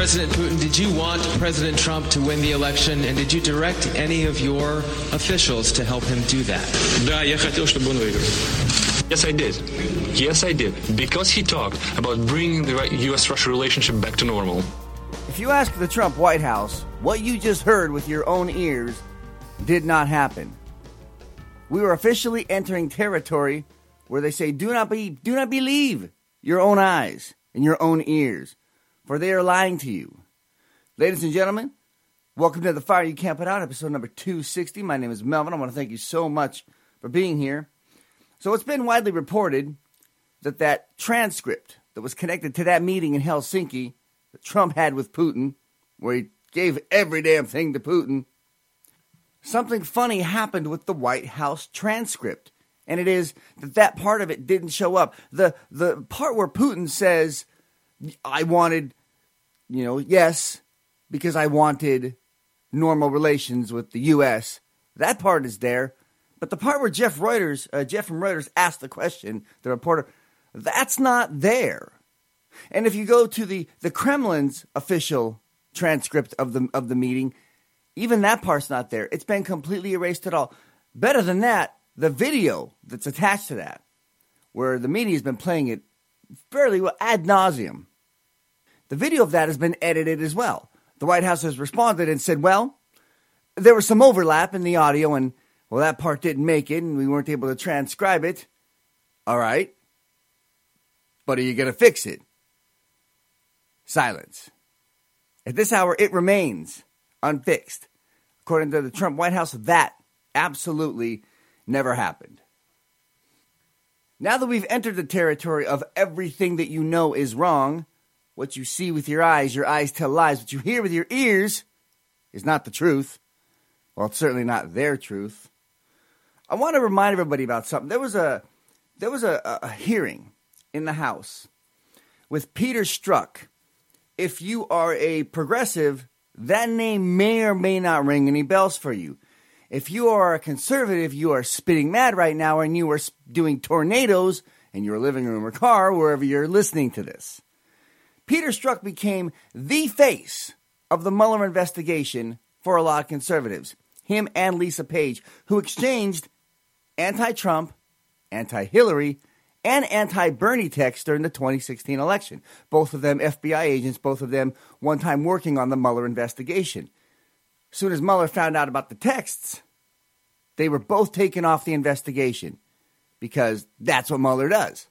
President Putin, did you want President Trump to win the election, and did you direct any of your officials to help him do that? Да, я хотел, чтобы он выиграл. Yes, I did. Yes, I did. Because he talked about bringing the U.S.-Russia relationship back to normal. If you ask the Trump White House, what you just heard with your own ears did not happen. We were officially entering territory where they say, do not believe your own eyes and your own ears, for they are lying to you. Ladies and gentlemen, welcome to The Fire You Can't Put Out, episode number 260. My name is Melvin. I want to thank you so much for being here. So it's been widely reported that transcript that was connected to that meeting in Helsinki that Trump had with Putin, where he gave every damn thing to Putin, something funny happened with the White House transcript. And it is that part of it didn't show up. The part where Putin says, I wanted, yes, because I wanted normal relations with the U.S., that part is there. But the part where Jeff from Reuters asked the question, the reporter, that's not there. And if you go to the Kremlin's official transcript of the meeting, even that part's not there. It's been completely erased at all. Better than that, the video that's attached to that, where the media has been playing it fairly well ad nauseum, the video of that has been edited as well. The White House has responded and said, well, there was some overlap in the audio, and, well, that part didn't make it, and we weren't able to transcribe it. All right. But are you going to fix it? Silence. At this hour, it remains unfixed. According to the Trump White House, that absolutely never happened. Now that we've entered the territory of everything that you know is wrong, what you see with your eyes tell lies. What you hear with your ears is not the truth. Well, it's certainly not their truth. I want to remind everybody about something. There was a hearing in the House with Peter Strzok. If you are a progressive, that name may or may not ring any bells for you. If you are a conservative, you are spitting mad right now, and you are doing tornadoes in your living room or car, wherever you're listening to this. Peter Strzok became the face of the Mueller investigation for a lot of conservatives. Him and Lisa Page, who exchanged anti-Trump, anti-Hillary, and anti-Bernie texts during the 2016 election. Both of them FBI agents, both of them one time working on the Mueller investigation. As soon as Mueller found out about the texts, they were both taken off the investigation because that's what Mueller does.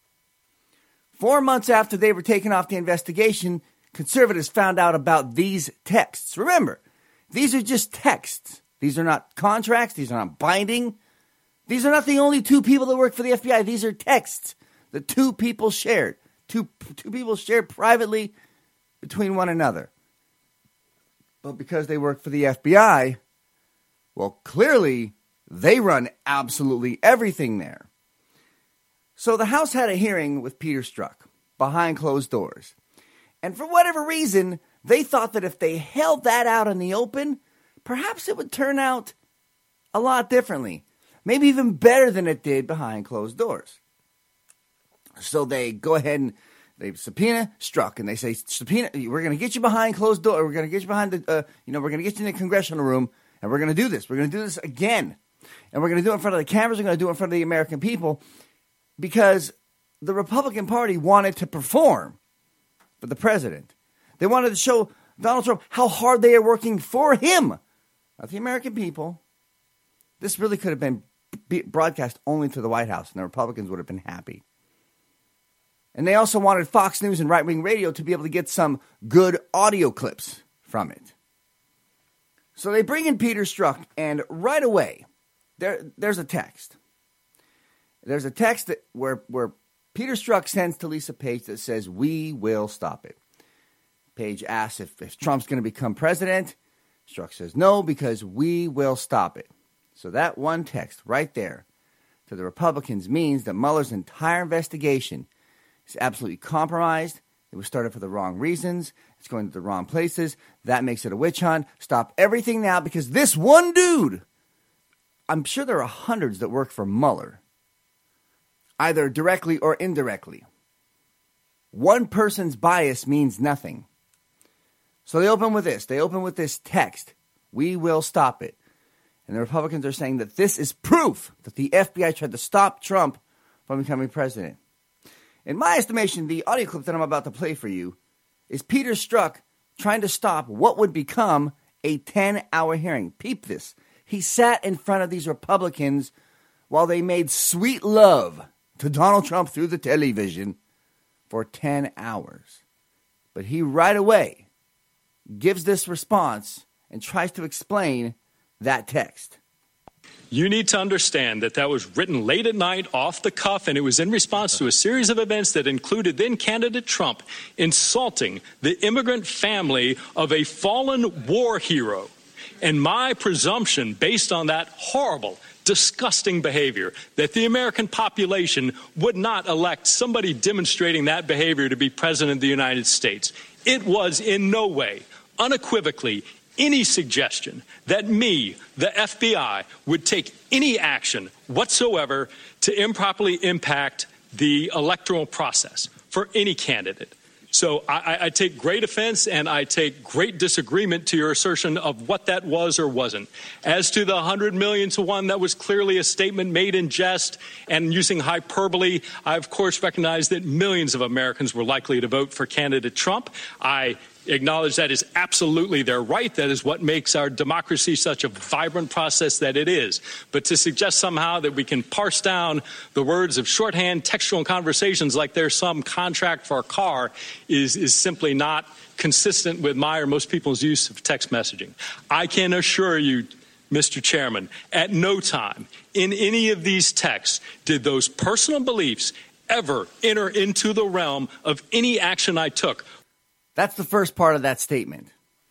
4 months after they were taken off the investigation, conservatives found out about these texts. Remember, these are just texts. These are not contracts. These are not binding. These are not the only two people that work for the FBI. These are texts that two people shared. Two people shared privately between one another. But because they work for the FBI, well, clearly they run absolutely everything there. So the House had a hearing with Peter Strzok behind closed doors. And for whatever reason, they thought that if they held that out in the open, perhaps it would turn out a lot differently. Maybe even better than it did behind closed doors. So they go ahead and they subpoena Strzok, and they say, subpoena, we're going to get you behind closed doors. We're going to get you behind we're going to get you in the congressional room, and we're going to do this. We're going to do this again. And we're going to do it in front of the cameras. We're going to do it in front of the American people because the Republican Party wanted to perform for the president. They wanted to show Donald Trump how hard they are working for him, not the American people. This really could have been broadcast only to the White House, and the Republicans would have been happy. And they also wanted Fox News and right-wing radio to be able to get some good audio clips from it. So they bring in Peter Strzok, and right away, there's a text. There's a text where Peter Strzok sends to Lisa Page that says, we will stop it. Page asks if Trump's going to become president. Strzok says no, because we will stop it. So that one text right there to the Republicans means that Mueller's entire investigation is absolutely compromised. It was started for the wrong reasons. It's going to the wrong places. That makes it a witch hunt. Stop everything now because this one dude, I'm sure there are hundreds that work for Mueller, either directly or indirectly. One person's bias means nothing. So they open with this. They open with this text. We will stop it. And the Republicans are saying that this is proof that the FBI tried to stop Trump from becoming president. In my estimation, the audio clip that I'm about to play for you is Peter Strzok trying to stop what would become a 10-hour hearing. Peep this. He sat in front of these Republicans while they made sweet love to Donald Trump through the television for 10 hours. But he right away gives this response and tries to explain that text. You need to understand that that was written late at night, off the cuff, and it was in response to a series of events that included then-candidate Trump insulting the immigrant family of a fallen war hero. And my presumption, based on that horrible, disgusting behavior, that the American population would not elect somebody demonstrating that behavior to be president of the United States. It was in no way, unequivocally, any suggestion that me, the FBI, would take any action whatsoever to improperly impact the electoral process for any candidate. So I take great offense and I take great disagreement to your assertion of what that was or wasn't. As to the 100 million to one, that was clearly a statement made in jest and using hyperbole. I, of course, recognize that millions of Americans were likely to vote for candidate Trump. I acknowledge that is absolutely their right. That is what makes our democracy such a vibrant process that it is. But to suggest somehow that we can parse down the words of shorthand textual conversations like there's some contract for a car is simply not consistent with my or most people's use of text messaging. I can assure you, Mr. Chairman, at no time in any of these texts did those personal beliefs ever enter into the realm of any action I took. That's the first part of that statement.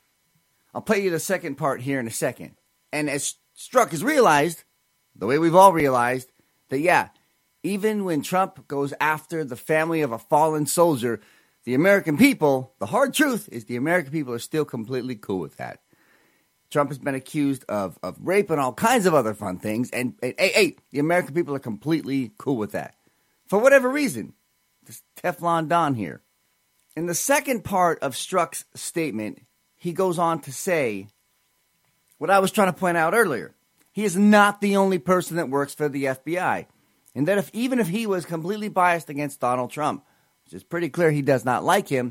I'll play you the second part here in a second. And as Strzok has realized, the way we've all realized, that yeah, even when Trump goes after the family of a fallen soldier, the American people, the hard truth is the American people are still completely cool with that. Trump has been accused of rape and all kinds of other fun things, and the American people are completely cool with that. For whatever reason, this Teflon Don here. In the second part of Strzok's statement, he goes on to say what I was trying to point out earlier. He is not the only person that works for the FBI. And that even if he was completely biased against Donald Trump, which is pretty clear he does not like him,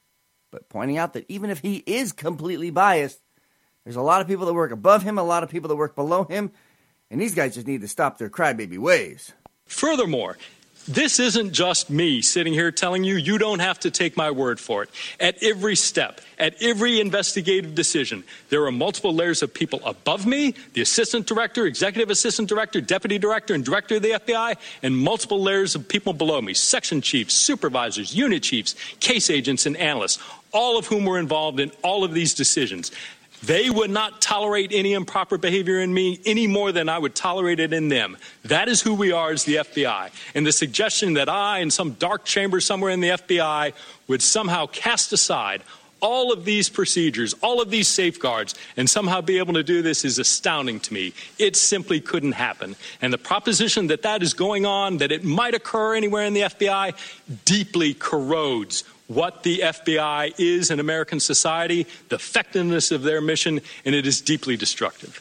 but pointing out that even if he is completely biased, there's a lot of people that work above him, a lot of people that work below him, and these guys just need to stop their crybaby ways. Furthermore, this isn't just me sitting here telling you, you don't have to take my word for it. At every step, at every investigative decision, there are multiple layers of people above me, the assistant director, executive assistant director, deputy director, and director of the FBI, and multiple layers of people below me, section chiefs, supervisors, unit chiefs, case agents, and analysts, all of whom were involved in all of these decisions. They would not tolerate any improper behavior in me any more than I would tolerate it in them. That is who we are as the FBI. And the suggestion that I, in some dark chamber somewhere in the FBI, would somehow cast aside all of these procedures, all of these safeguards, and somehow be able to do this is astounding to me. It simply couldn't happen. And the proposition that that is going on, that it might occur anywhere in the FBI, deeply corrodes what the FBI is in American society, the effectiveness of their mission, and it is deeply destructive.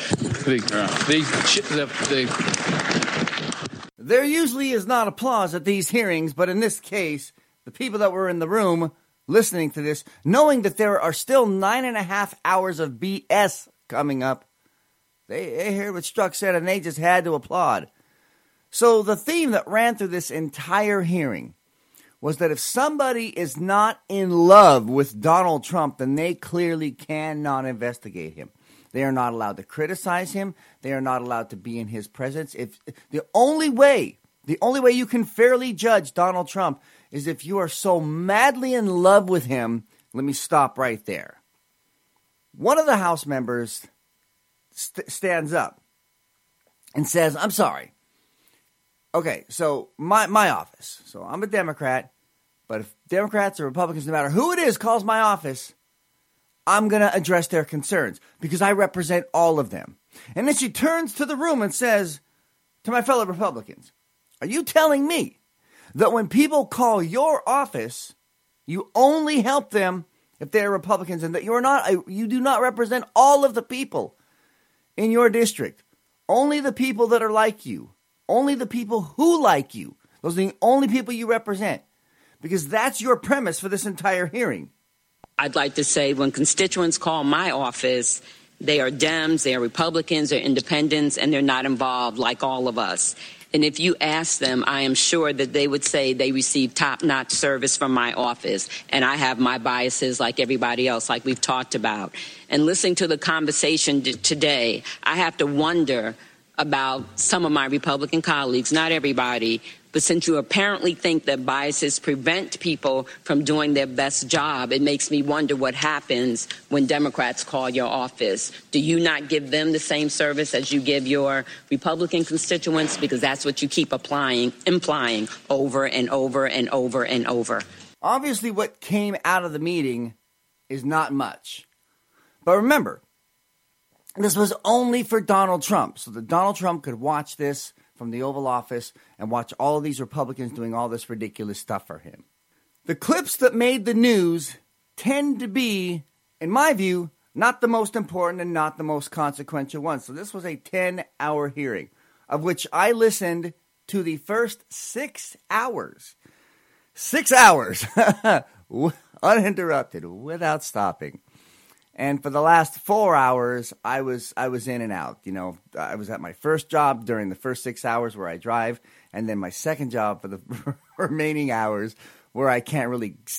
There usually is not applause at these hearings, but in this case, the people that were in the room listening to this, knowing that there are still 9.5 hours of BS coming up, they heard what Strzok said and they just had to applaud. So the theme that ran through this entire hearing was that if somebody is not in love with Donald Trump, then they clearly cannot investigate him. They are not allowed to criticize him. They are not allowed to be in his presence. If the only way you can fairly judge Donald Trump is if you are so madly in love with him. Let me stop right there. One of the House members stands up and says, I'm sorry. Okay, so my office. So I'm a Democrat, but if Democrats or Republicans, no matter who it is, calls my office, I'm going to address their concerns because I represent all of them. And then she turns to the room and says to my fellow Republicans, are you telling me that when people call your office, you only help them if they are Republicans, and that you do not represent all of the people in your district. Only the people that are like you. Only the people who like you. Those are the only people you represent. Because that's your premise for this entire hearing. I'd like to say when constituents call my office, they are Dems, they are Republicans, they're independents, and they're not involved like all of us. And if you ask them, I am sure that they would say they receive top-notch service from my office. And I have my biases like everybody else, like we've talked about. And listening to the conversation today, I have to wonder about some of my Republican colleagues, not everybody, but since you apparently think that biases prevent people from doing their best job, it makes me wonder what happens when Democrats call your office. Do you not give them the same service as you give your Republican constituents? Because that's what you keep implying over and over and over and over. Obviously, what came out of the meeting is not much. But remember, this was only for Donald Trump, so that Donald Trump could watch this from the Oval Office and watch all of these Republicans doing all this ridiculous stuff for him. The clips that made the news tend to be, in my view, not the most important and not the most consequential ones. So this was a 10-hour hearing, of which I listened to the first 6 hours. 6 hours, uninterrupted, without stopping. And for the last 4 hours, I was in and out. You know, I was at my first job during the first 6 hours where I drive, and then my second job for the remaining hours where I can't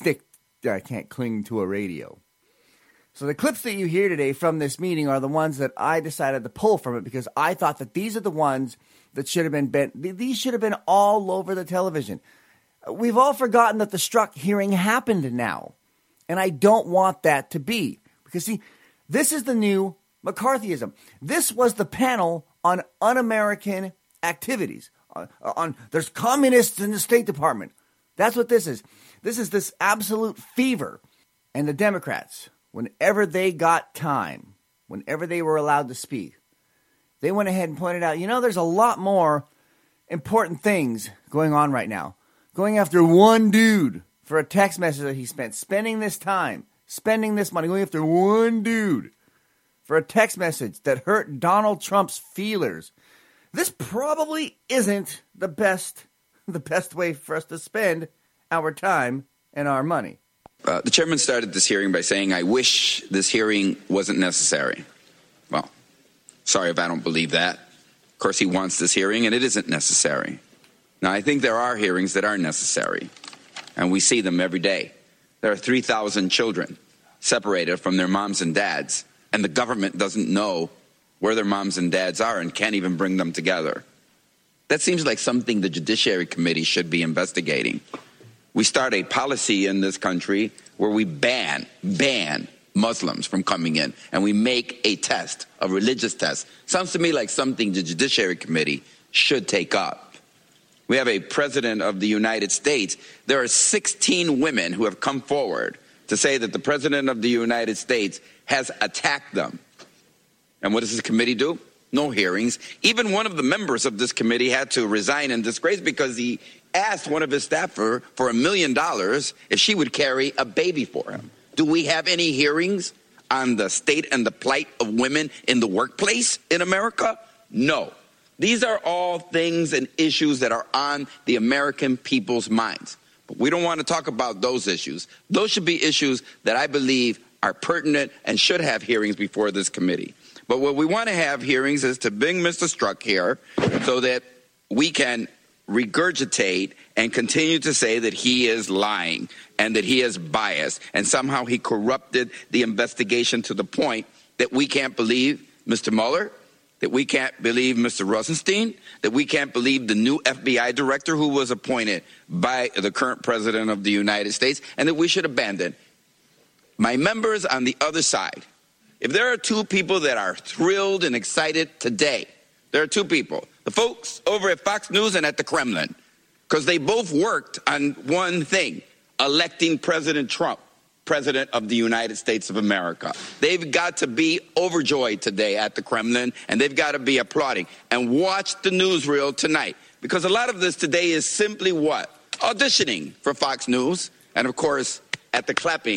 cling to a radio. So the clips that you hear today from this meeting are the ones that I decided to pull from it because I thought that these are the ones that should have been these should have been all over the television. We've all forgotten that the Strzok hearing happened now, and I don't want that to be. Because, see, this is the new McCarthyism. This was the panel on un-American activities. There's communists in the State Department. That's what this is. This is this absolute fever. And the Democrats, whenever they got time, whenever they were allowed to speak, they went ahead and pointed out, there's a lot more important things going on right now. Going after one dude for a text message that he spending this time. Spending this money, going after one dude for a text message that hurt Donald Trump's feelers. This probably isn't the best way for us to spend our time and our money. The chairman started this hearing by saying, I wish this hearing wasn't necessary. Well, sorry if I don't believe that. Of course, he wants this hearing, and it isn't necessary. Now, I think there are hearings that are necessary, and we see them every day. There are 3,000 children separated from their moms and dads, and the government doesn't know where their moms and dads are and can't even bring them together. That seems like something the Judiciary Committee should be investigating. We start a policy in this country where we ban Muslims from coming in, and we make a test, a religious test. Sounds to me like something the Judiciary Committee should take up. We have a president of the United States. There are 16 women who have come forward to say that the president of the United States has attacked them. And what does this committee do? No hearings. Even one of the members of this committee had to resign in disgrace because he asked one of his staffer for $1 million if she would carry a baby for him. Do we have any hearings on the state and the plight of women in the workplace in America? No. These are all things and issues that are on the American people's minds. But we don't want to talk about those issues. Those should be issues that I believe are pertinent and should have hearings before this committee. But what we want to have hearings is to bring Mr. Strzok here so that we can regurgitate and continue to say that he is lying and that he is biased and somehow he corrupted the investigation to the point that we can't believe Mr. Mueller, that we can't believe Mr. Rosenstein, that we can't believe the new FBI director who was appointed by the current president of the United States, and that we should abandon. My members on the other side, if there are two people that are thrilled and excited today, there are two people, the folks over at Fox News and at the Kremlin, because they both worked on one thing, electing President Trump President of the United States of America. They've got to be overjoyed today at the Kremlin, and they've got to be applauding. And watch the newsreel tonight, because a lot of this today is simply what? Auditioning for Fox News, and of course, at the clapping,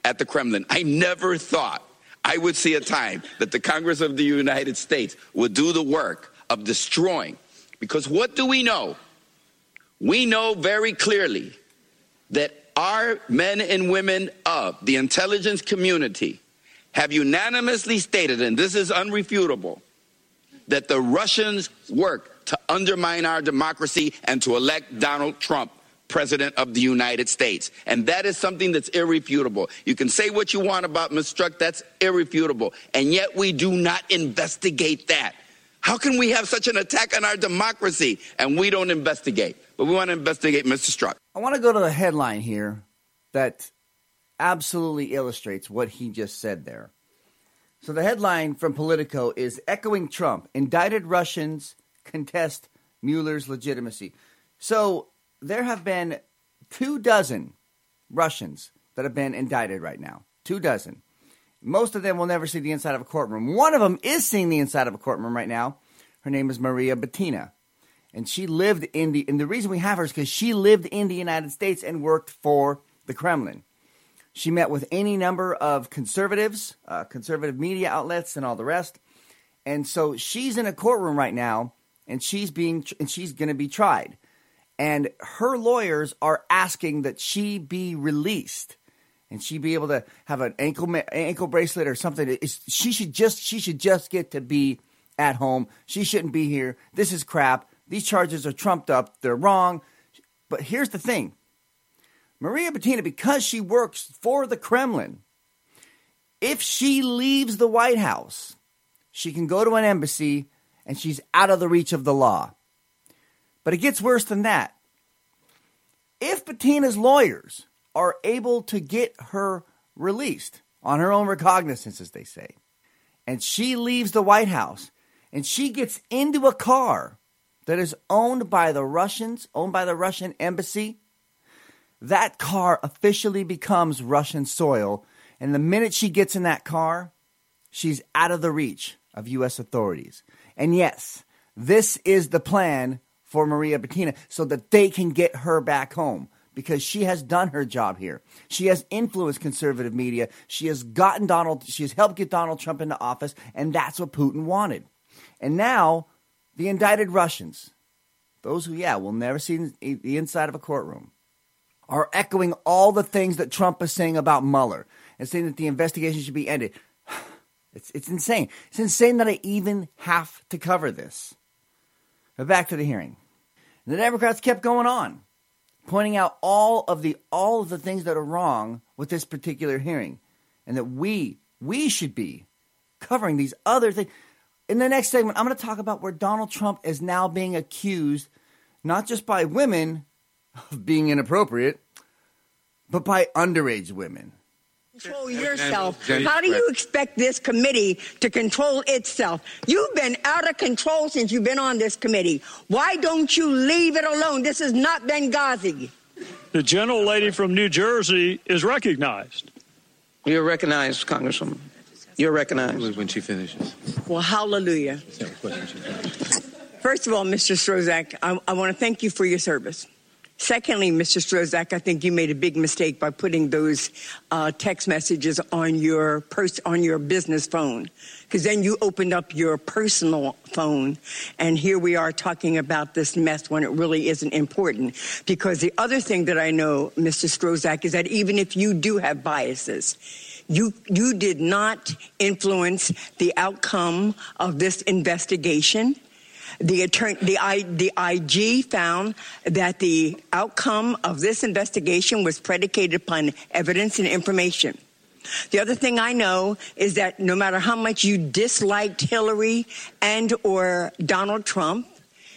at the Kremlin. I never thought I would see a time that the Congress of the United States would do the work of destroying. Because what do we know? We know very clearly that our men and women of the intelligence community have unanimously stated, and this is unrefutable, that the Russians work to undermine our democracy and to elect Donald Trump President of the United States. And that is something that's irrefutable. You can say what you want about Ms. Strzok, that's irrefutable. And yet we do not investigate that. How can we have such an attack on our democracy and we don't investigate? But we want to investigate Mr. Strzok. I want to go to the headline here that absolutely illustrates what he just said there. So the headline from Politico is echoing Trump, indicted Russians contest Mueller's legitimacy. So there have been 24 Russians that have been indicted right now. 24. Most of them will never see the inside of a courtroom. One of them is seeing the inside of a courtroom right now. Her name is Maria Butina. And she lived and the reason we have her is because she lived in the United States and worked for the Kremlin. She met with any number of conservatives, conservative media outlets, and all the rest. And so she's in a courtroom right now, and she's going to be tried. And her lawyers are asking that she be released, and she be able to have an ankle bracelet or something. She should just get to be at home. She shouldn't be here. This is crap. These charges are trumped up. They're wrong. But here's the thing. Maria Butina, because she works for the Kremlin, if she leaves the White House, she can go to an embassy and she's out of the reach of the law. But it gets worse than that. If Butina's lawyers are able to get her released on her own recognizance, as they say, and she leaves the White House and she gets into a car that is owned by the Russians, owned by the Russian embassy, that car officially becomes Russian soil. And the minute she gets in that car, she's out of the reach of U.S. authorities. And yes, this is the plan for Maria Butina so that they can get her back home because she has done her job here. She has influenced conservative media. She has helped get Donald Trump into office, and that's what Putin wanted. And now the indicted Russians, those who, will never see the inside of a courtroom, are echoing all the things that Trump is saying about Mueller and saying that the investigation should be ended. It's insane. It's insane that I even have to cover this. But back to the hearing. The Democrats kept going on, pointing out all of the things that are wrong with this particular hearing, and that we should be covering these other things. In the next segment, I'm going to talk about where Donald Trump is now being accused, not just by women of being inappropriate, but by underage women. Control yourself. How do you expect this committee to control itself? You've been out of control since you've been on this committee. Why don't you leave it alone? This is not Benghazi. The gentlelady from New Jersey is recognized. You're recognized, Congresswoman. You're recognized. When she finishes. Well, hallelujah. First of all, Mr. Strozak, I want to thank you for your service. Secondly, Mr. Strozak, I think you made a big mistake by putting those text messages on your business phone, because then you opened up your personal phone, and here we are talking about this mess when it really isn't important. Because the other thing that I know, Mr. Strozak, is that even if you do have biases, you did not influence the outcome of this investigation. The IG found that the outcome of this investigation was predicated upon evidence and information. The other thing I know is that no matter how much you disliked Hillary and or Donald Trump,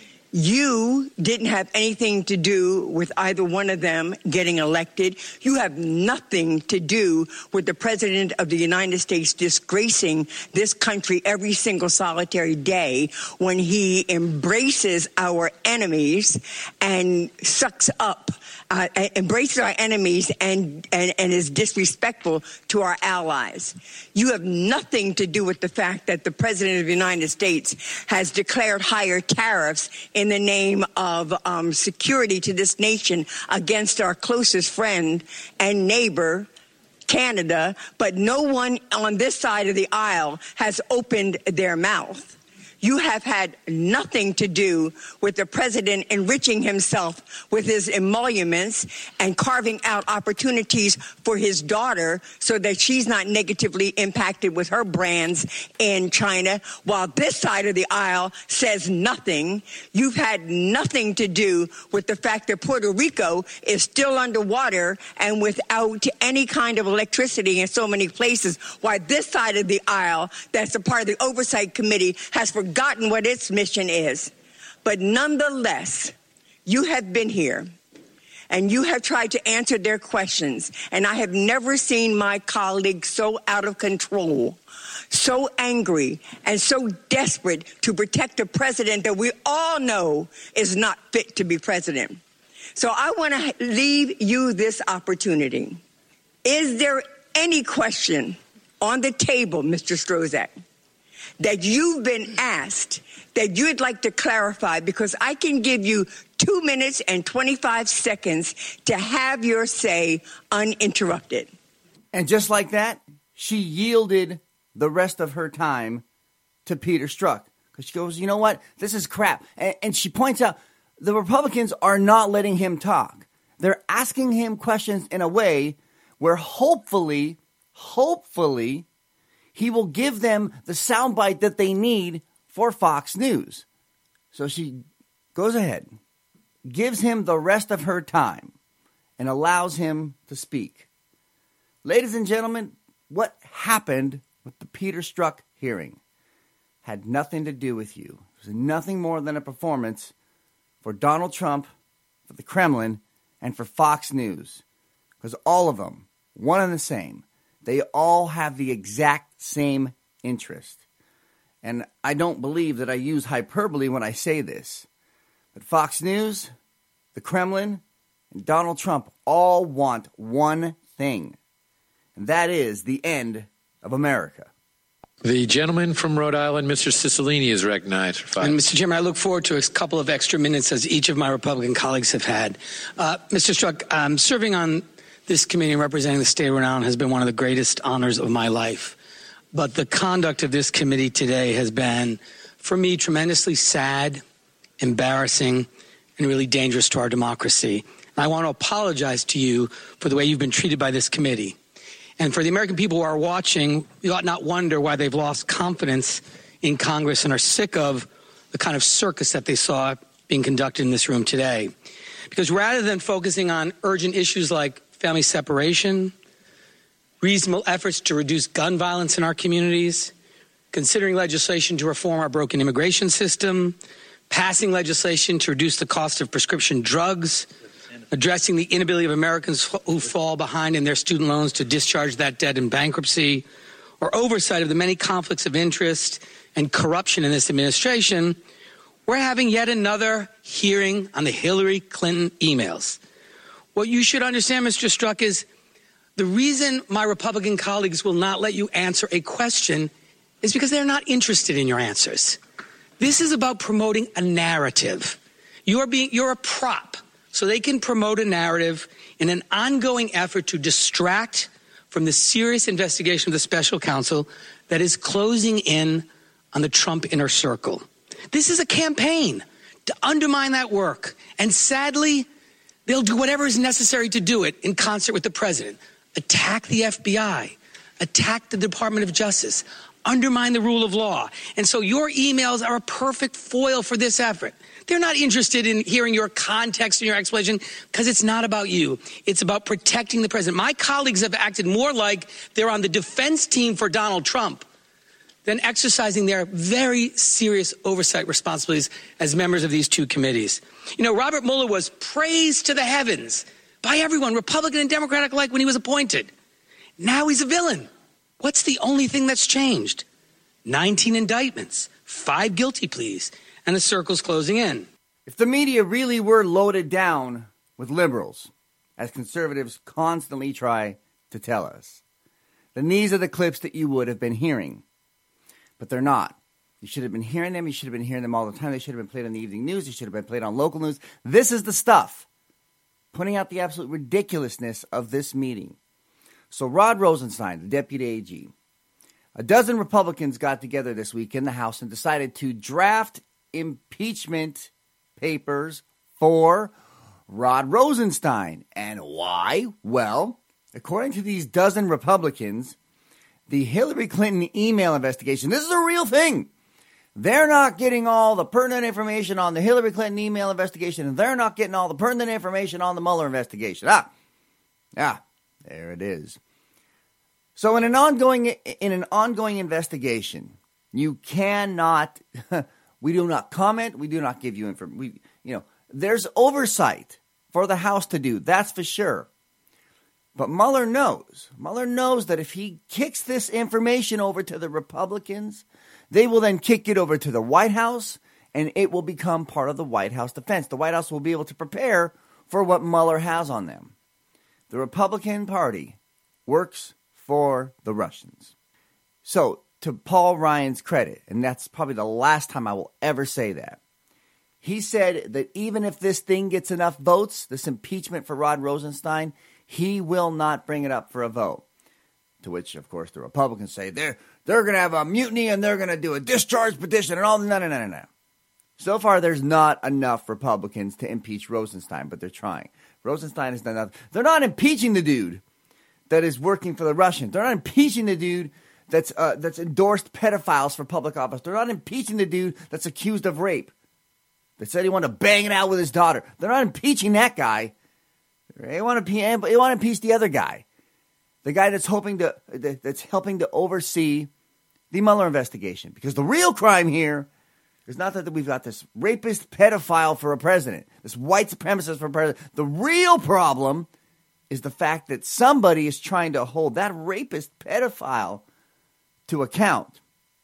you didn't have anything to do with either one of them getting elected. You have nothing to do with the President of the United States disgracing this country every single solitary day when he embraces our enemies and sucks up, embraces our enemies and is disrespectful to our allies. You have nothing to do with the fact that the President of the United States has declared higher tariffs in the name of security to this nation against our closest friend and neighbor, Canada, but no one on this side of the aisle has opened their mouth. You have had nothing to do with the president enriching himself with his emoluments and carving out opportunities for his daughter so that she's not negatively impacted with her brands in China, while this side of the aisle says nothing. You've had nothing to do with the fact that Puerto Rico is still underwater and without any kind of electricity in so many places, while this side of the aisle, that's a part of the Oversight Committee, has forgotten what its mission is. But nonetheless, you have been here and you have tried to answer their questions. And I have never seen my colleagues so out of control, so angry, and so desperate to protect a president that we all know is not fit to be president. So I want to leave you this opportunity. Is there any question on the table, Mr. Strozak, that you've been asked that you'd like to clarify? Because I can give you 2 minutes and 25 seconds to have your say uninterrupted. And just like that, she yielded the rest of her time to Peter Strzok. Because she goes, you know what? This is crap. And she points out the Republicans are not letting him talk. They're asking him questions in a way where hopefully, he will give them the soundbite that they need for Fox News. So she goes ahead, gives him the rest of her time, and allows him to speak. Ladies and gentlemen, what happened with the Peter Strzok hearing had nothing to do with you. It was nothing more than a performance for Donald Trump, for the Kremlin, and for Fox News. Because all of them, one and the same, they all have the exact same interest. And I don't believe that I use hyperbole when I say this. But Fox News, the Kremlin, and Donald Trump all want one thing. And that is the end of America. The gentleman from Rhode Island, Mr. Cicilline, is recognized for 5 And Mr. Chairman, I look forward to a couple of extra minutes as each of my Republican colleagues have had. Mr. Strzok, serving on this committee and representing the state of Rhode Island has been one of the greatest honors of my life. But the conduct of this committee today has been, for me, tremendously sad, embarrassing, and really dangerous to our democracy. And I want to apologize to you for the way you've been treated by this committee. And for the American people who are watching, you ought not wonder why they've lost confidence in Congress and are sick of the kind of circus that they saw being conducted in this room today. Because rather than focusing on urgent issues like family separation, reasonable efforts to reduce gun violence in our communities, considering legislation to reform our broken immigration system, passing legislation to reduce the cost of prescription drugs, addressing the inability of Americans who fall behind in their student loans to discharge that debt in bankruptcy, or oversight of the many conflicts of interest and corruption in this administration, we're having yet another hearing on the Hillary Clinton emails. What you should understand, Mr. Strzok, is the reason my Republican colleagues will not let you answer a question is because they're not interested in your answers. This is about promoting a narrative. You're a prop. So they can promote a narrative in an ongoing effort to distract from the serious investigation of the special counsel that is closing in on the Trump inner circle. This is a campaign to undermine that work. And sadly, they'll do whatever is necessary to do it in concert with the president. Attack the FBI, attack the Department of Justice, undermine the rule of law. And so your emails are a perfect foil for this effort. They're not interested in hearing your context and your explanation because it's not about you. It's about protecting the president. My colleagues have acted more like they're on the defense team for Donald Trump than exercising their very serious oversight responsibilities as members of these two committees. You know, Robert Mueller was praised to the heavens by everyone, Republican and Democratic alike, when he was appointed. Now he's a villain. What's the only thing that's changed? 19 indictments, 5 guilty pleas, and the circle's closing in. If the media really were loaded down with liberals, as conservatives constantly try to tell us, then these are the clips that you would have been hearing. But they're not. You should have been hearing them. You should have been hearing them all the time. They should have been played on the evening news. They should have been played on local news. This is the stuff, pointing out the absolute ridiculousness of this meeting. So Rod Rosenstein, the deputy AG, a dozen Republicans got together this week in the House and decided to draft impeachment papers for Rod Rosenstein. And why? Well, according to these dozen Republicans, the Hillary Clinton email investigation, this is a real thing. They're not getting all the pertinent information on the Hillary Clinton email investigation, and they're not getting all the pertinent information on the Mueller investigation. There it is. So in an ongoing investigation, you cannot, we do not comment, we do not give you information. There's oversight for the House to do, that's for sure. But Mueller knows that if he kicks this information over to the Republicans, they will then kick it over to the White House, and it will become part of the White House defense. The White House will be able to prepare for what Mueller has on them. The Republican Party works for the Russians. So, to Paul Ryan's credit, and that's probably the last time I will ever say that, he said that even if this thing gets enough votes, this impeachment for Rod Rosenstein, he will not bring it up for a vote. To which, of course, the Republicans say they're going to have a mutiny and they're going to do a discharge petition and all. No. So far, there's not enough Republicans to impeach Rosenstein, but they're trying. Rosenstein has done nothing. They're not impeaching the dude that is working for the Russians. They're not impeaching the dude that's endorsed pedophiles for public office. They're not impeaching the dude that's accused of rape, that said he wanted to bang it out with his daughter. They're not impeaching that guy. They want to impeach the other guy, the guy that's helping to oversee the Mueller investigation. Because the real crime here is not that we've got this rapist pedophile for a president, this white supremacist for a president. The real problem is the fact that somebody is trying to hold that rapist pedophile to account.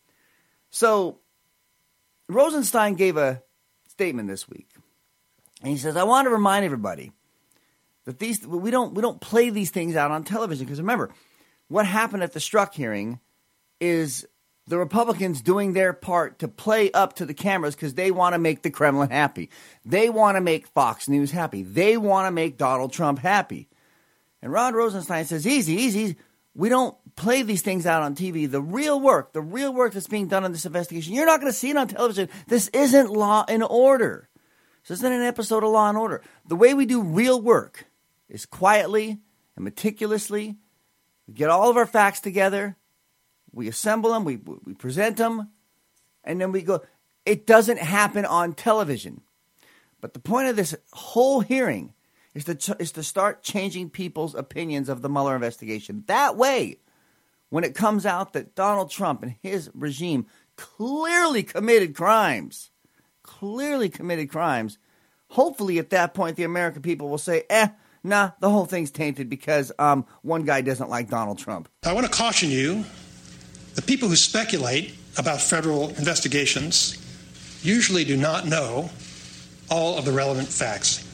So Rosenstein gave a statement this week, and he says, I want to remind everybody that we don't play these things out on television, because remember, what happened at the Strzok hearing is the Republicans doing their part to play up to the cameras because they want to make the Kremlin happy. They want to make Fox News happy. They want to make Donald Trump happy. And Rod Rosenstein says, easy. We don't play these things out on TV. The real work that's being done in this investigation, you're not going to see it on television. This isn't Law and Order. This isn't an episode of Law and Order. The way we do real work is quietly and meticulously. We get all of our facts together. We assemble them. We present them. And then we go. It doesn't happen on television. But the point of this whole hearing is to start changing people's opinions of the Mueller investigation. That way, when it comes out that Donald Trump and his regime clearly committed crimes, hopefully at that point the American people will say, the whole thing's tainted because one guy doesn't like Donald Trump. I want to caution you, the people who speculate about federal investigations usually do not know all of the relevant facts.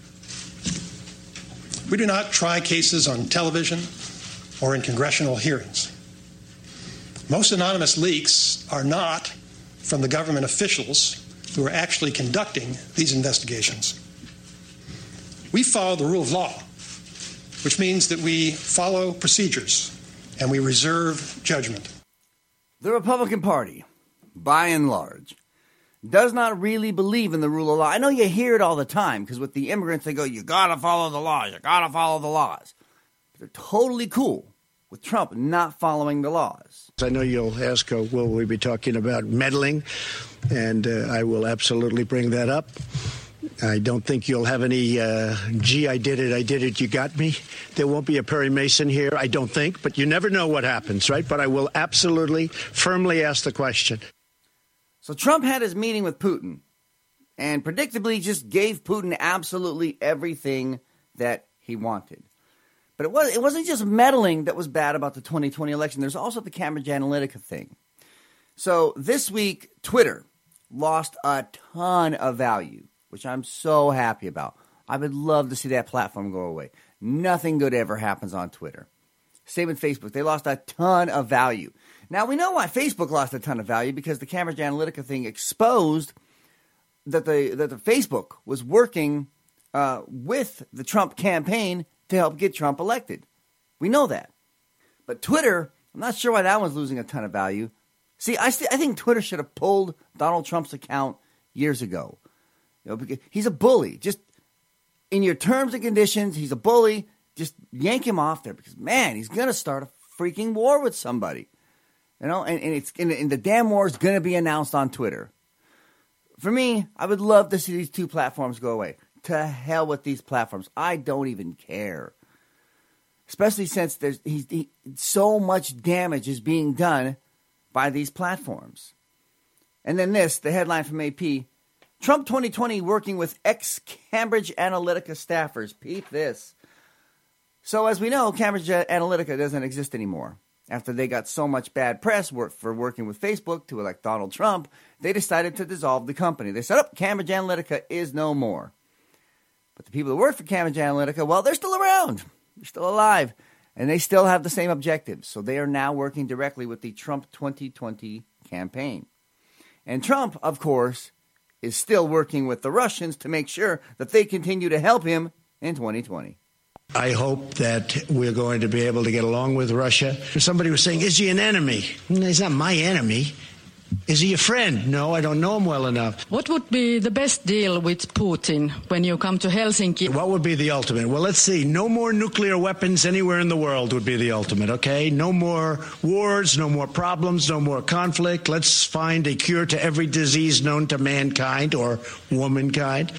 We do not try cases on television or in congressional hearings. Most anonymous leaks are not from the government officials who are actually conducting these investigations. We follow the rule of law, which means that we follow procedures and we reserve judgment. The Republican Party, by and large, does not really believe in the rule of law. I know you hear it all the time because with the immigrants, they go, you got to follow the laws. You got to follow the laws. But they're totally cool with Trump not following the laws. I know you'll ask, will we be talking about meddling? And I will absolutely bring that up. I don't think you'll have any, I did it, you got me. There won't be a Perry Mason here, I don't think. But you never know what happens, right? But I will absolutely, firmly ask the question. So Trump had his meeting with Putin and predictably just gave Putin absolutely everything that he wanted. But it wasn't just meddling that was bad about the 2020 election. There's also the Cambridge Analytica thing. So this week, Twitter lost a ton of value, which I'm so happy about. I would love to see that platform go away. Nothing good ever happens on Twitter. Same with Facebook. They lost a ton of value. Now, we know why Facebook lost a ton of value, because the Cambridge Analytica thing exposed that the Facebook was working with the Trump campaign to help get Trump elected. We know that. But Twitter, I'm not sure why that one's losing a ton of value. See, I think Twitter should have pulled Donald Trump's account years ago. Because he's a bully. Just in your terms and conditions, he's a bully. Just yank him off there because, man, he's going to start a freaking war with somebody. And the damn war is going to be announced on Twitter. For me, I would love to see these two platforms go away. To hell with these platforms. I don't even care. Especially since so much damage is being done by these platforms. And then the headline from AP, Trump 2020 working with ex-Cambridge Analytica staffers. Peep this. So as we know, Cambridge Analytica doesn't exist anymore. After they got so much bad press for working with Facebook to elect Donald Trump, they decided to dissolve the company. They said, Cambridge Analytica is no more. But the people who work for Cambridge Analytica, well, they're still around. They're still alive. And they still have the same objectives. So they are now working directly with the Trump 2020 campaign. And Trump, of course, is still working with the Russians to make sure that they continue to help him in 2020. I hope that we're going to be able to get along with Russia. Somebody was saying, is he an enemy? He's not my enemy. Is he a friend? No, I don't know him well enough. What would be the best deal with Putin when you come to Helsinki? What would be the ultimate? Well, let's see. No more nuclear weapons anywhere in the world would be the ultimate, okay? No more wars, no more problems, no more conflict. Let's find a cure to every disease known to mankind or womankind.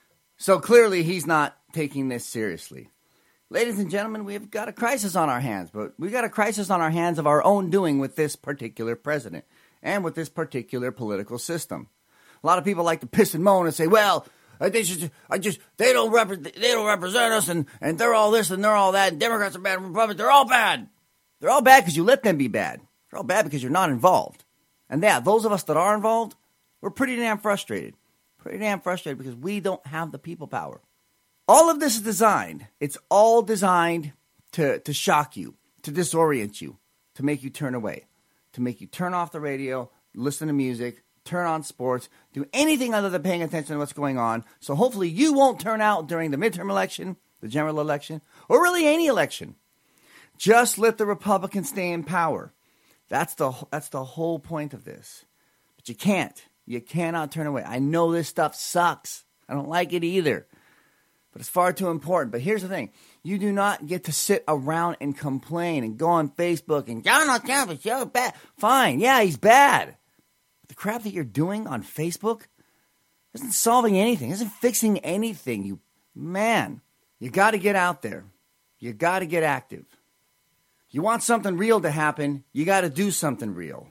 So clearly he's not taking this seriously. Ladies and gentlemen, we've got a crisis on our hands, but we've got a crisis on our hands of our own doing with this particular president and with this particular political system. A lot of people like to piss and moan and say, well, they don't represent us and they're all this and they're all that, and Democrats are bad and Republicans, they're all bad. They're all bad because you let them be bad. They're all bad because you're not involved. And those of us that are involved, we're pretty damn frustrated. Pretty damn frustrated because we don't have the people power. All of this is designed. It's all designed to shock you, to disorient you, to make you turn away, to make you turn off the radio, listen to music, turn on sports, do anything other than paying attention to what's going on. So hopefully you won't turn out during the midterm election, the general election, or really any election. Just let the Republicans stay in power. That's the whole point of this. But you can't. You cannot turn away. I know this stuff sucks. I don't like it either. But it's far too important. But here's the thing. You do not get to sit around and complain and go on Facebook and Donald Trump is so bad. Fine. Yeah, he's bad. But the crap that you're doing on Facebook isn't solving anything. Isn't fixing anything. You got to get out there. You got to get active. You want something real to happen, you got to do something real.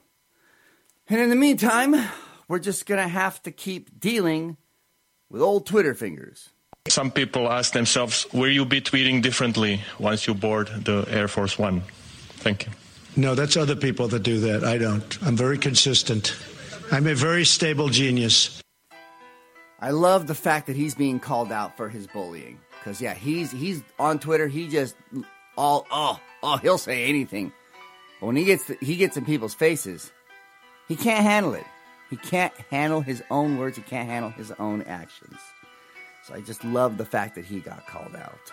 And in the meantime, we're just going to have to keep dealing with old Twitter fingers. Some people ask themselves, will you be tweeting differently once you board the Air Force One? Thank you. No, that's other people that do that. I don't. I'm very consistent. I'm a very stable genius. I love the fact that he's being called out for his bullying. Because, yeah, he's on Twitter. He just he'll say anything. But when he gets in people's faces, he can't handle it. He can't handle his own words. He can't handle his own actions. So I just love the fact that he got called out.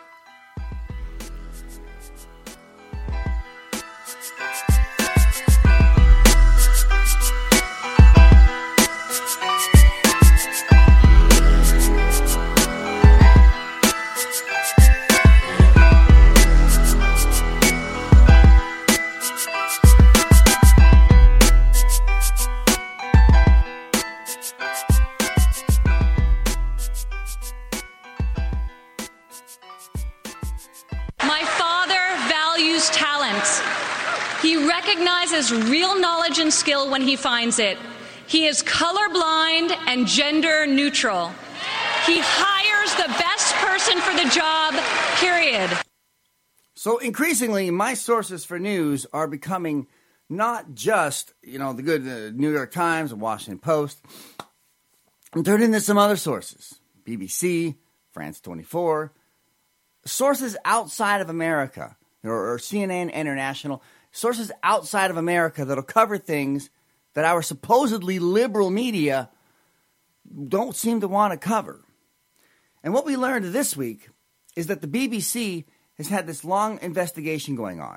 Real knowledge and skill when he finds it. He is colorblind and gender neutral. He hires the best person for the job, period. So increasingly, my sources for news are becoming not just, the good New York Times and Washington Post. I'm turning to some other sources. BBC, France 24, sources outside of America, or CNN International, sources outside of America that'll cover things that our supposedly liberal media don't seem to want to cover. And what we learned this week is that the BBC has had this long investigation going on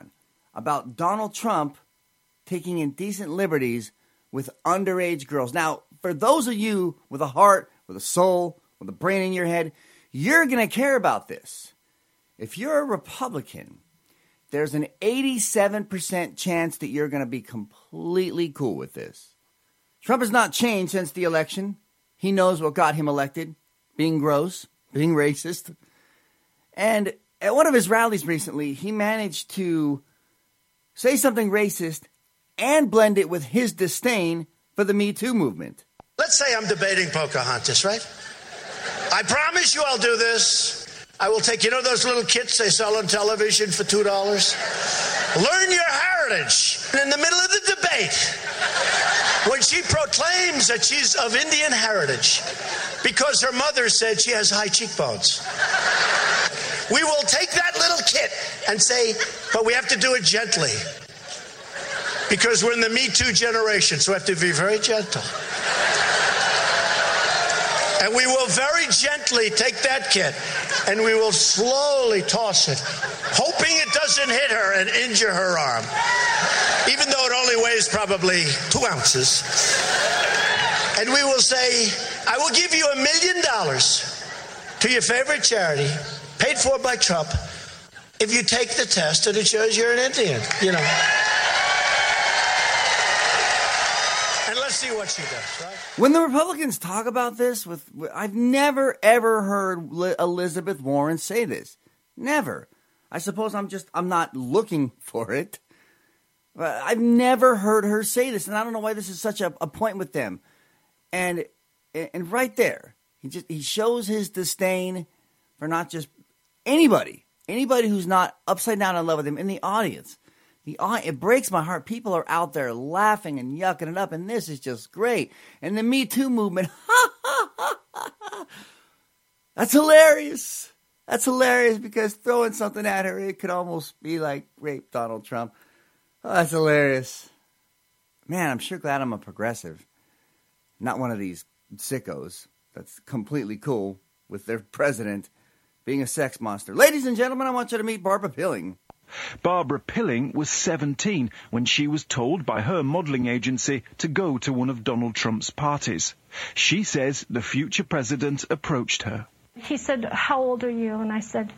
about Donald Trump taking indecent liberties with underage girls. Now, for those of you with a heart, with a soul, with a brain in your head, you're going to care about this. If you're a Republican, there's an 87% chance that you're going to be completely cool with this. Trump has not changed since the election. He knows what got him elected, being gross, being racist. And at one of his rallies recently, he managed to say something racist and blend it with his disdain for the Me Too movement. Let's say I'm debating Pocahontas, right? I promise you I'll do this. I will take, those little kits they sell on television for $2? Learn your heritage. And in the middle of the debate, when she proclaims that she's of Indian heritage, because her mother said she has high cheekbones, we will take that little kit and say, but we have to do it gently. Because we're in the Me Too generation, so we have to be very gentle. And we will very gently take that kit and we will slowly toss it, hoping it doesn't hit her and injure her arm, even though it only weighs probably 2 ounces. And we will say, I will give you $1 million to your favorite charity, paid for by Trump, if you take the test and it shows you're an Indian, And let's see what she does, right? When the Republicans talk about this, I've never, ever heard Elizabeth Warren say this. Never. I suppose I'm not looking for it. I've never heard her say this, and I don't know why this is such a point with them. And right there, he shows his disdain for not just anybody who's not upside down in love with him in the audience. It breaks my heart. People are out there laughing and yucking it up, and this is just great. And the Me Too movement, that's hilarious. That's hilarious because throwing something at her, it could almost be like rape Donald Trump. Oh, that's hilarious. Man, I'm sure glad I'm a progressive. Not one of these sickos that's completely cool with their president being a sex monster. Ladies and gentlemen, I want you to meet Barbara Pilling. Barbara Pilling was 17 when she was told by her modelling agency to go to one of Donald Trump's parties. She says the future president approached her. He said, "How old are you?" And I said,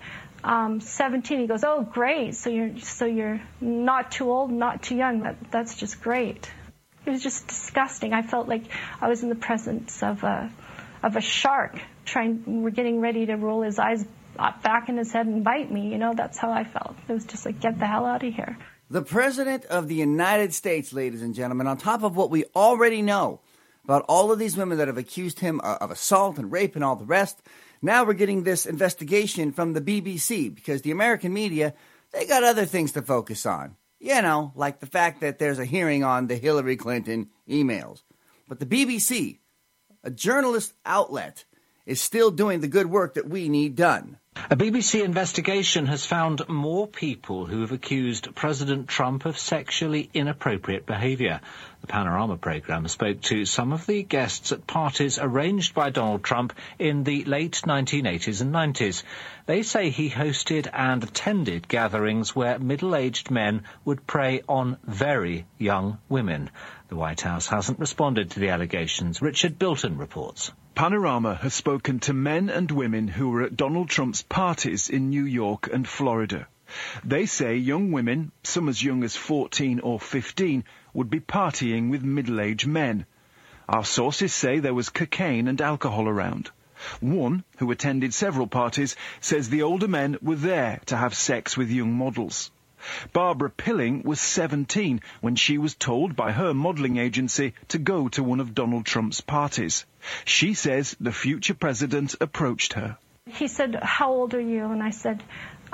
17. He goes, "Oh, great. So you're not too old, not too young. That's just great." It was just disgusting. I felt like I was in the presence of a shark we're getting ready to roll his eyes back in his head and bite me. That's how I felt. It was just like, get the hell out of here. The President of the United States, ladies and gentlemen, on top of what we already know about all of these women that have accused him of assault and rape and all the rest, now we're getting this investigation from the BBC because the American media, they got other things to focus on. Like the fact that there's a hearing on the Hillary Clinton emails. But the BBC, a journalist outlet, is still doing the good work that we need done. A BBC investigation has found more people who have accused President Trump of sexually inappropriate behaviour. The Panorama programme spoke to some of the guests at parties arranged by Donald Trump in the late 1980s and 90s. They say he hosted and attended gatherings where middle-aged men would prey on very young women. The White House hasn't responded to the allegations. Richard Bilton reports. Panorama has spoken to men and women who were at Donald Trump's parties in New York and Florida. They say young women, some as young as 14 or 15, would be partying with middle-aged men. Our sources say there was cocaine and alcohol around. One, who attended several parties, says the older men were there to have sex with young models. Barbara Pilling was 17 when she was told by her modelling agency to go to one of Donald Trump's parties. She says the future president approached her. He said, "How old are you?" And I said,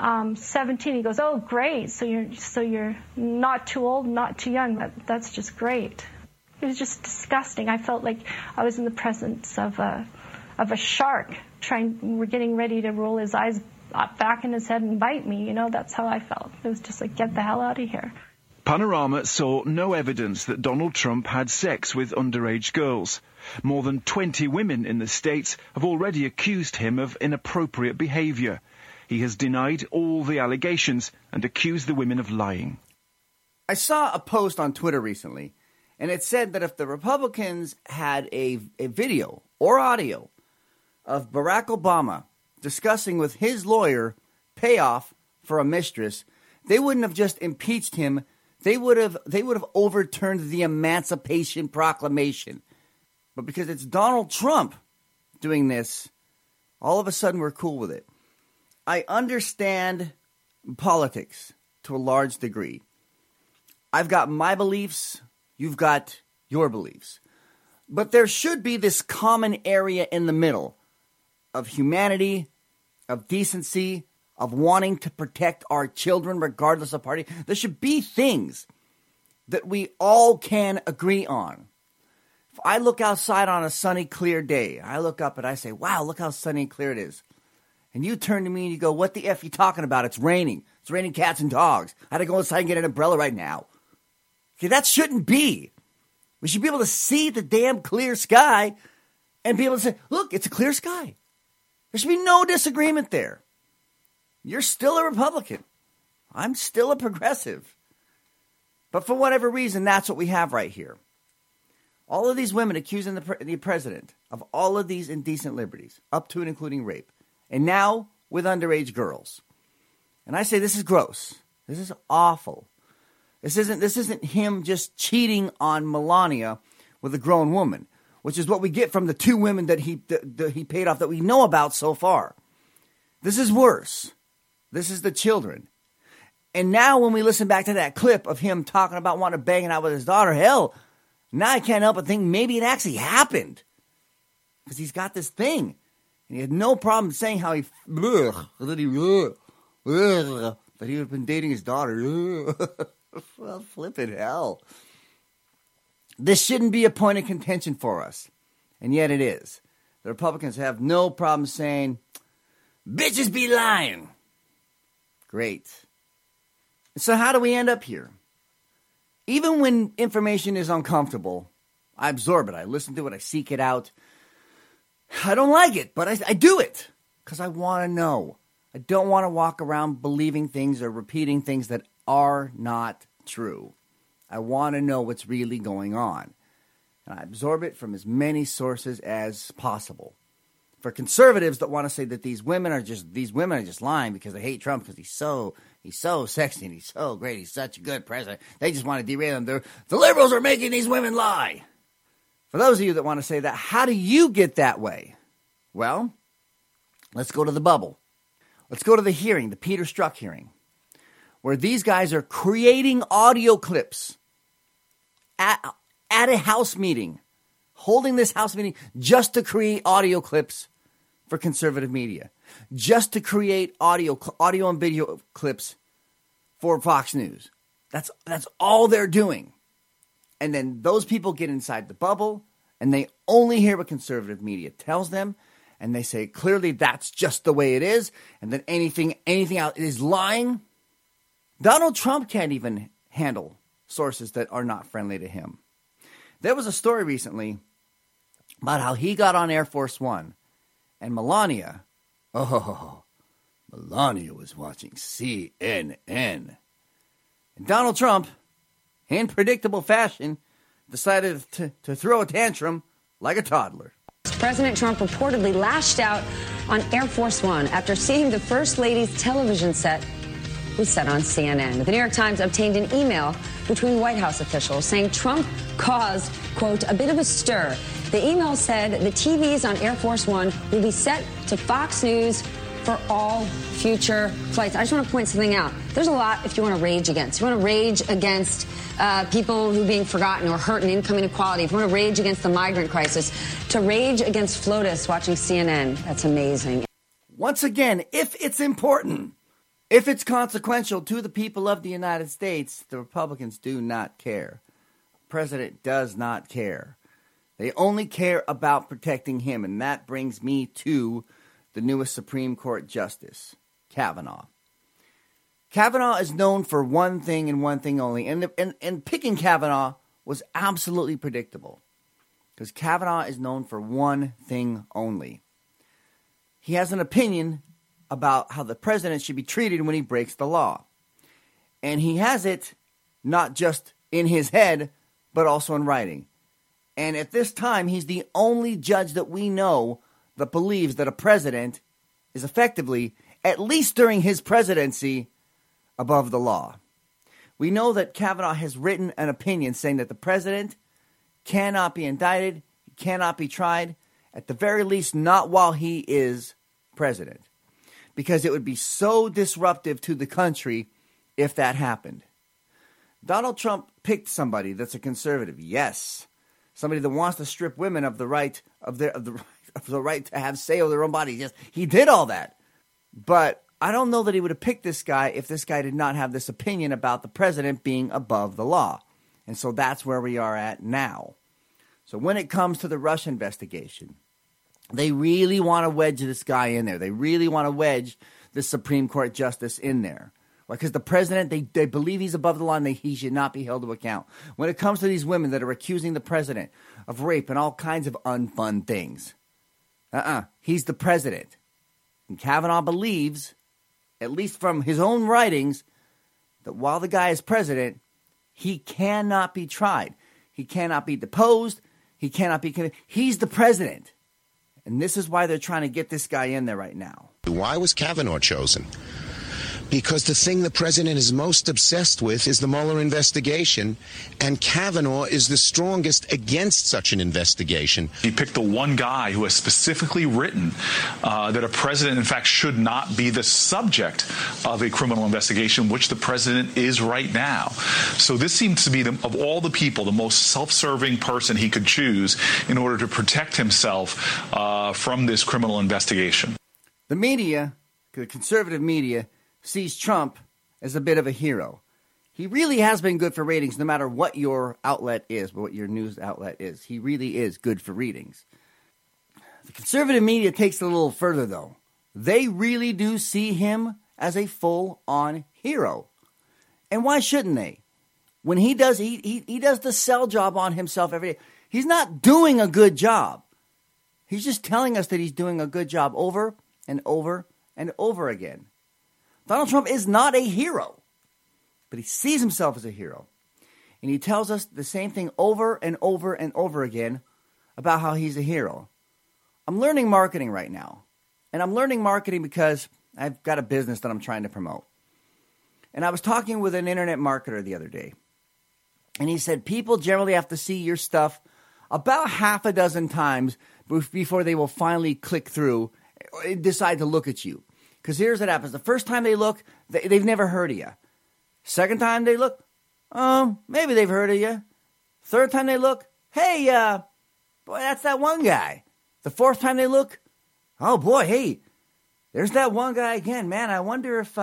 17. He goes, "Oh, great. So you're not too old, not too young. That's just great." It was just disgusting. I felt like I was in the presence of a shark we're getting ready to roll his eyes back in his head and bite me. That's how I felt. It was just like, get the hell out of here. Panorama saw no evidence that Donald Trump had sex with underage girls. More than 20 women in the States have already accused him of inappropriate behaviour. He has denied all the allegations and accused the women of lying. I saw a post on Twitter recently, and it said that if the Republicans had a video or audio of Barack Obama discussing with his lawyer payoff for a mistress, they wouldn't have just impeached him. They would have overturned the Emancipation Proclamation. But because it's Donald Trump doing this, all of a sudden we're cool with it. I understand politics to a large degree. I've got my beliefs. You've got your beliefs. But there should be this common area in the middle of humanity, of decency, of wanting to protect our children regardless of party. There should be things that we all can agree on. If I look outside on a sunny, clear day, I look up and I say, wow, look how sunny and clear it is. And you turn to me and you go, what the F are you talking about? It's raining. It's raining cats and dogs. I had to go inside and get an umbrella right now. Okay, that shouldn't be. We should be able to see the damn clear sky and be able to say, look, it's a clear sky. There should be no disagreement there. You're still a Republican. I'm still a progressive. But for whatever reason, that's what we have right here. All of these women accusing the president of all of these indecent liberties, up to and including rape. And now with underage girls. And I say this is gross. This is awful. This isn't him just cheating on Melania with a grown woman, which is what we get from the two women that he paid off that we know about so far. This is worse. This is the children. And now when we listen back to that clip of him talking about wanting to bang it out with his daughter, hell, now I can't help but think maybe it actually happened. Because he's got this thing. And he had no problem saying how that he had been dating his daughter. Well, flippin' hell. This shouldn't be a point of contention for us. And yet it is. The Republicans have no problem saying, bitches be lying. Great. So how do we end up here? Even when information is uncomfortable, I absorb it. I listen to it. I seek it out. I don't like it, but I do it because I want to know. I don't want to walk around believing things or repeating things that are not true. I want to know what's really going on. And I absorb it from as many sources as possible. For conservatives that want to say that these women are just lying because they hate Trump because he's so sexy and he's so great, he's such a good president, they just want to derail him. The liberals are making these women lie. For those of you that want to say that, how do you get that way? Well, let's go to the bubble. Let's go to the hearing, the Peter Strzok hearing, where these guys are creating audio clips at a House meeting, holding this House meeting just to create audio clips for conservative media, just to create audio and video clips for Fox News. That's all they're doing. And then those people get inside the bubble and they only hear what conservative media tells them. And they say, clearly that's just the way it is. And then anything else is lying. Donald Trump can't even handle sources that are not friendly to him. There was a story recently about how he got on Air Force One. And Melania was watching CNN. And Donald Trump, in predictable fashion, decided to throw a tantrum like a toddler. President Trump reportedly lashed out on Air Force One after seeing the First Lady's television set was set on CNN. The New York Times obtained an email between White House officials saying Trump caused, quote, a bit of a stir. The email said the TVs on Air Force One will be set to Fox News for all future flights. I just want to point something out. There's a lot if you want to rage against. You want to rage against people who are being forgotten or hurt in income inequality. If you want to rage against the migrant crisis, to rage against FLOTUS watching CNN, that's amazing. Once again, if it's important, if it's consequential to the people of the United States, the Republicans do not care. The president does not care. They only care about protecting him, and that brings me to the newest Supreme Court Justice, Kavanaugh. Kavanaugh is known for one thing and one thing only, and picking Kavanaugh was absolutely predictable, because Kavanaugh is known for one thing only. He has an opinion about how the president should be treated when he breaks the law, and he has it not just in his head, but also in writing. And at this time, he's the only judge that we know that believes that a president is effectively, at least during his presidency, above the law. We know that Kavanaugh has written an opinion saying that the president cannot be indicted, he cannot be tried, at the very least not while he is president, because it would be so disruptive to the country if that happened. Donald Trump picked somebody that's a conservative, yes, somebody that wants to strip women of the right of the right to have say over their own bodies. Yes, he did all that, but I don't know that he would have picked this guy if this guy did not have this opinion about the president being above the law. And so that's where we are at now. So when it comes to the Russia investigation, they really want to wedge this guy in there. They really want to wedge the Supreme Court justice in there. Because the president, they believe he's above the law and he should not be held to account. When it comes to these women that are accusing the president of rape and all kinds of unfun things, he's the president. And Kavanaugh believes, at least from his own writings, that while the guy is president, he cannot be tried. He cannot be deposed. He cannot be convicted. He's the president. And this is why they're trying to get this guy in there right now. Why was Kavanaugh chosen? Because the thing the president is most obsessed with is the Mueller investigation, and Kavanaugh is the strongest against such an investigation. He picked the one guy who has specifically written that a president, in fact, should not be the subject of a criminal investigation, which the president is right now. So this seems to be, of all the people, the most self-serving person he could choose in order to protect himself from this criminal investigation. The media, the conservative media, sees Trump as a bit of a hero. He really has been good for ratings no matter what your outlet is, what your news outlet is. He really is good for ratings. The conservative media takes it a little further, though. They really do see him as a full-on hero. And why shouldn't they? When he does the sell job on himself every day. He's not doing a good job. He's just telling us that he's doing a good job over and over and over again. Donald Trump is not a hero, but he sees himself as a hero. And he tells us the same thing over and over and over again about how he's a hero. I'm learning marketing right now. And I'm learning marketing because I've got a business that I'm trying to promote. And I was talking with an internet marketer the other day. And he said people generally have to see your stuff about half a dozen times before they will finally click through and decide to look at you. Because here's what happens. The first time they look, they've never heard of you. Second time they look, maybe they've heard of you. Third time they look, hey, boy, that's that one guy. The fourth time they look, oh, boy, hey, there's that one guy again. Man, I wonder if,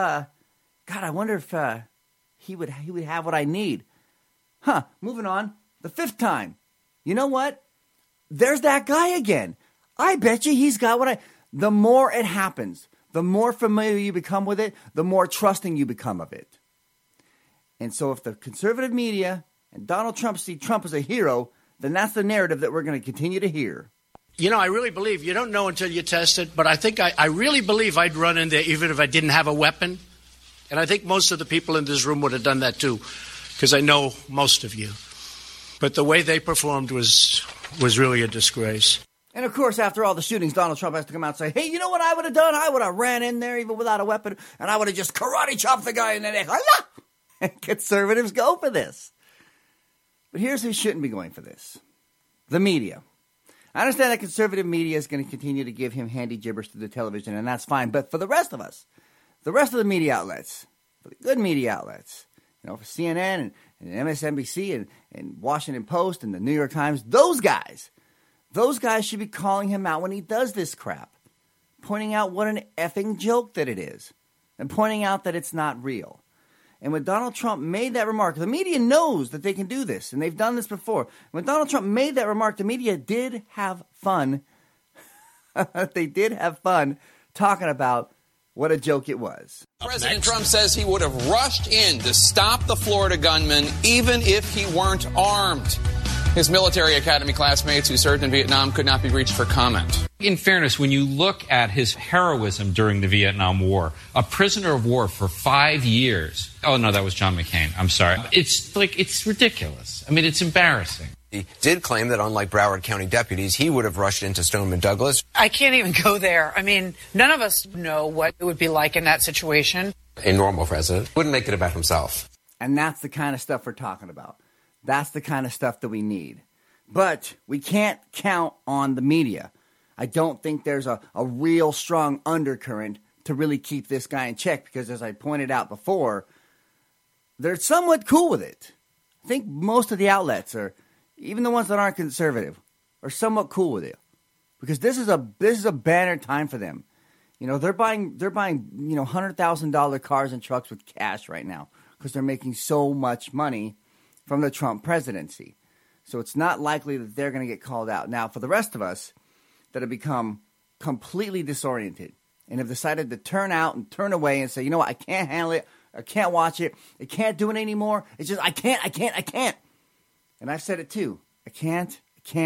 he would have what I need. Moving on. The fifth time. You know what? There's that guy again. I bet you he's got what The more it happens, the more familiar you become with it, the more trusting you become of it. And so if the conservative media and Donald Trump see Trump as a hero, then that's the narrative that we're going to continue to hear. You know, I really believe, you don't know until you test it, but I think I really believe I'd run in there even if I didn't have a weapon. And I think most of the people in this room would have done that too, because I know most of you. But the way they performed was really a disgrace. And, of course, after all the shootings, Donald Trump has to come out and say, hey, you know what I would have done? I would have ran in there even without a weapon, and I would have just karate chopped the guy in the neck. And conservatives go for this. But here's who shouldn't be going for this. The media. I understand that conservative media is going to continue to give him handy gibberish to the television, and that's fine. But for the rest of us, the rest of the media outlets, for the good media outlets, you know, for CNN and MSNBC and Washington Post and the New York Times, those guys should be calling him out when he does this crap, pointing out what an effing joke that it is, and pointing out that it's not real. And when Donald Trump made that remark, the media knows that they can do this, and they've done this before. When Donald Trump made that remark, the media did have fun. They did have fun talking about what a joke it was. President Trump says he would have rushed in to stop the Florida gunman even if he weren't armed. His military academy classmates who served in Vietnam could not be reached for comment. In fairness, when you look at his heroism during the Vietnam War, a prisoner of war for 5 years. Oh, no, that was John McCain. I'm sorry. It's ridiculous. I mean, it's embarrassing. He did claim that unlike Broward County deputies, he would have rushed into Stoneman Douglas. I can't even go there. I mean, none of us know what it would be like in that situation. A normal president wouldn't make it about himself. And that's the kind of stuff we're talking about. That's the kind of stuff that we need. But we can't count on the media. I don't think there's a real strong undercurrent to really keep this guy in check because, as I pointed out before, they're somewhat cool with it. I think most of the outlets are, even the ones that aren't conservative, are somewhat cool with it because this is a banner time for them. You know, they're buying $100,000 cars and trucks with cash right now because they're making so much money from the Trump presidency. So it's not likely that they're going to get called out. Now, for the rest of us that have become completely disoriented and have decided to turn out and turn away and say, you know what, I can't handle it, I can't watch it, I can't do it anymore. It's just, I can't. And I've said it too. I can't.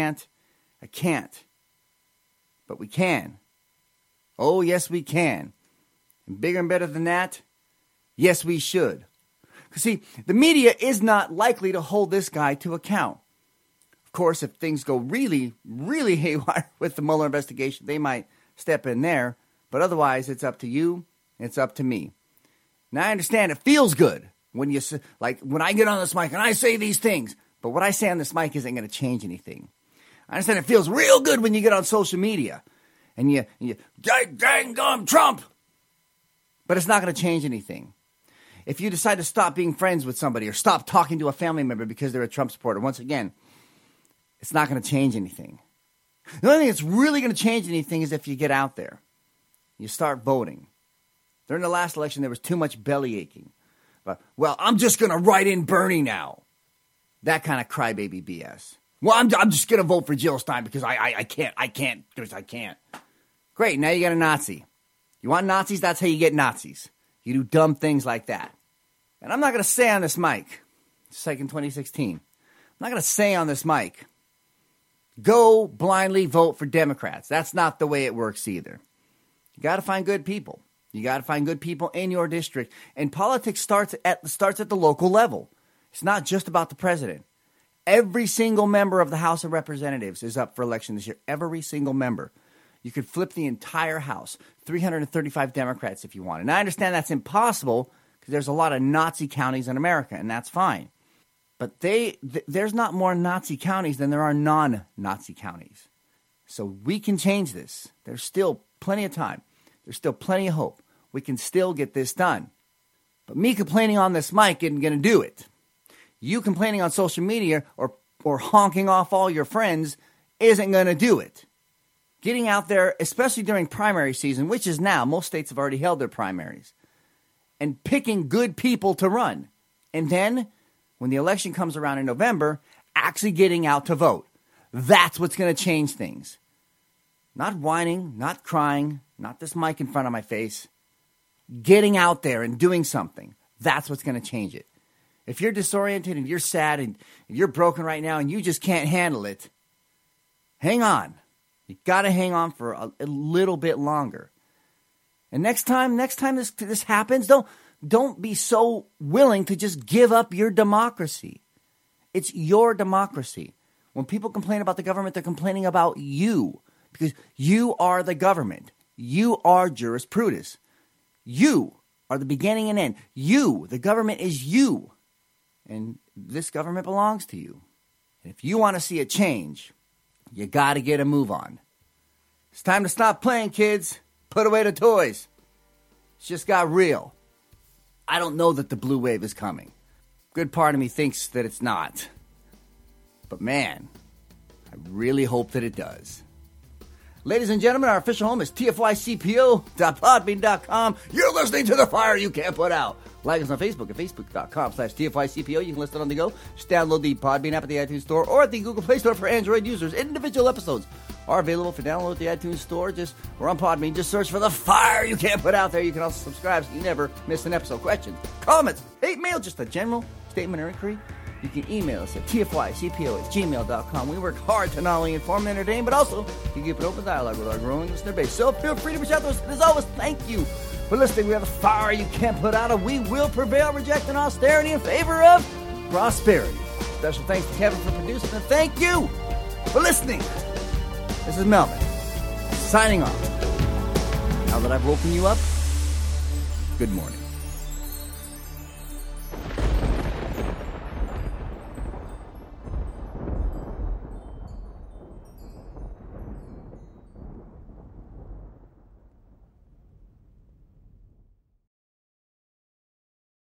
But we can. Oh, yes, we can. And bigger and better than that, yes, we should. Because, see, the media is not likely to hold this guy to account. Of course, if things go really, really haywire with the Mueller investigation, they might step in there. But otherwise, it's up to you, and it's up to me. Now, I understand it feels good when you, when I get on this mic and I say these things. But what I say on this mic isn't going to change anything. I understand it feels real good when you get on social media and you dang gum Trump. But it's not going to change anything. If you decide to stop being friends with somebody or stop talking to a family member because they're a Trump supporter, once again, it's not going to change anything. The only thing that's really going to change anything is if you get out there. You start voting. During the last election, there was too much belly aching. But, well, I'm just going to write in Bernie now. That kind of crybaby BS. Well, I'm just going to vote for Jill Stein because I can't. Great, now you got a Nazi. You want Nazis? That's how you get Nazis. You do dumb things like that. And I'm not going to say on this mic, just like in 2016, I'm not going to say on this mic, go blindly vote for Democrats. That's not the way it works either. You got to find good people. You got to find good people in your district. And politics starts at the local level. It's not just about the president. Every single member of the House of Representatives is up for election this year. Every single member. You could flip the entire House, 335 Democrats if you want. And I understand that's impossible because there's a lot of Nazi counties in America, and that's fine. But there's not more Nazi counties than there are non-Nazi counties. So we can change this. There's still plenty of time. There's still plenty of hope. We can still get this done. But me complaining on this mic isn't going to do it. You complaining on social media or honking off all your friends isn't going to do it. Getting out there, especially during primary season, which is now, most states have already held their primaries, and picking good people to run. And then, when the election comes around in November, actually getting out to vote. That's what's going to change things. Not whining, not crying, not this mic in front of my face. Getting out there and doing something. That's what's going to change it. If you're disoriented and you're sad and you're broken right now and you just can't handle it, hang on. You got to hang on for a little bit longer. And next time this happens, don't be so willing to just give up your democracy. It's your democracy. When people complain about the government, they're complaining about you because you are the government. You are jurisprudence. You are the beginning and end. You, the government is you. And this government belongs to you. And if you want to see a change, you got to get a move on. It's time to stop playing, kids. Put away the toys. It's just got real. I don't know that the blue wave is coming. Good part of me thinks that it's not. But man, I really hope that it does. Ladies and gentlemen, our official home is tfycpo.podbean.com. You're listening to The Fire You Can't Put Out. Like us on Facebook at facebook.com/TFYCPO. You can listen on the go. Just download the Podbean app at the iTunes Store or at the Google Play Store for Android users. Individual episodes are available for download at the iTunes Store. We're on Podbean. Just search for The Fire You Can't Put Out there. You can also subscribe so you never miss an episode. Questions, comments, hate mail, just a general statement or inquiry. You can email us at tfycpo@gmail.com. We work hard to not only inform and entertain, but also to keep an open dialogue with our growing listener base. So feel free to reach out to us. As always, thank you for listening. We have a fire you can't put out, and we will prevail, rejecting austerity in favor of prosperity. Special thanks to Kevin for producing, and thank you for listening. This is Melvin, signing off. Now that I've woken you up, good morning.